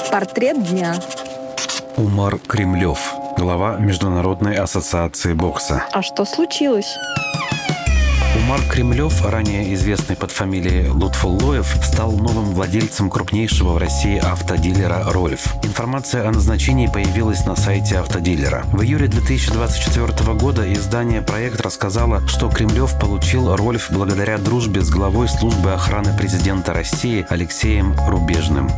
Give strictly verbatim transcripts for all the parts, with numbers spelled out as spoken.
Портрет дня. Умар Кремлев, глава Международной ассоциации бокса. А что случилось? Умар Кремлев, ранее известный под фамилией Лутфуллоев, стал новым владельцем крупнейшего в России автодилера «Рольф». Информация о назначении появилась на сайте автодилера. В июле две тысячи двадцать четвёртого года издание «Проект» рассказало, что Кремлев получил «Рольф» благодаря дружбе с главой службы охраны президента России Алексеем Рубежным.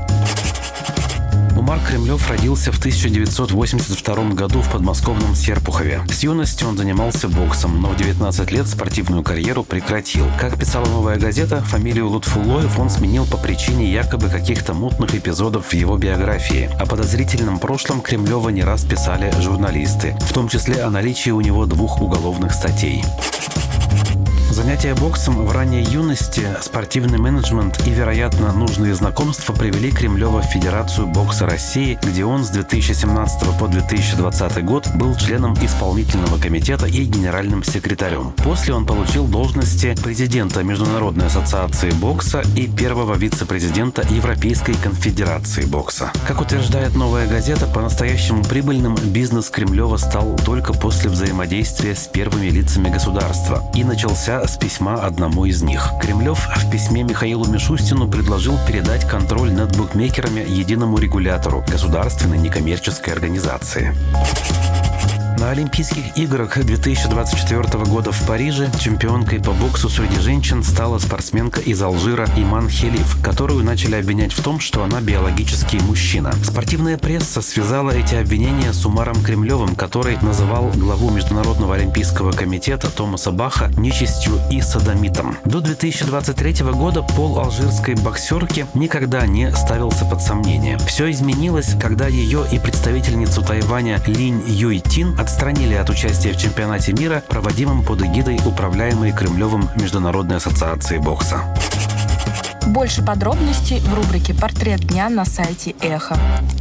Умар Кремлев родился в тысяча девятьсот восемьдесят втором году в подмосковном Серпухове. С юности он занимался боксом, но в девятнадцать лет спортивную карьеру прекратил. Как писала «Новая газета», фамилию Лутфуллоев он сменил по причине якобы каких-то мутных эпизодов в его биографии. О подозрительном прошлом Кремлева не раз писали журналисты, в том числе о наличии у него двух уголовных статей. Занятия боксом в ранней юности, спортивный менеджмент и, вероятно, нужные знакомства привели Кремлева в Федерацию бокса России, где он с две тысячи семнадцатого по две тысячи двадцатый год был членом исполнительного комитета и генеральным секретарем. После он получил должности президента Международной ассоциации бокса и первого вице-президента Европейской конфедерации бокса. Как утверждает «Новая газета», по-настоящему прибыльным бизнес Кремлева стал только после взаимодействия с первыми лицами государства и начался с письма одному из них. Кремлев в письме Михаилу Мишустину предложил передать контроль над букмекерами единому регулятору – государственной некоммерческой организации. На Олимпийских играх две тысячи двадцать четвёртого года в Париже чемпионкой по боксу среди женщин стала спортсменка из Алжира Иман Хелиф, которую начали обвинять в том, что она биологический мужчина. Спортивная пресса связала эти обвинения с Умаром Кремлевым, который называл главу Международного олимпийского комитета Томаса Баха нечистью и содомитом. До две тысячи двадцать третьего года пол алжирской боксерки никогда не ставился под сомнение. Все изменилось, когда ее и представительницу Тайваня Линь Юйтин отстранили от участия в чемпионате мира, проводимом под эгидой управляемой Кремлевым Международной ассоциации бокса. Больше подробностей в рубрике «Портрет дня» на сайте Эхо.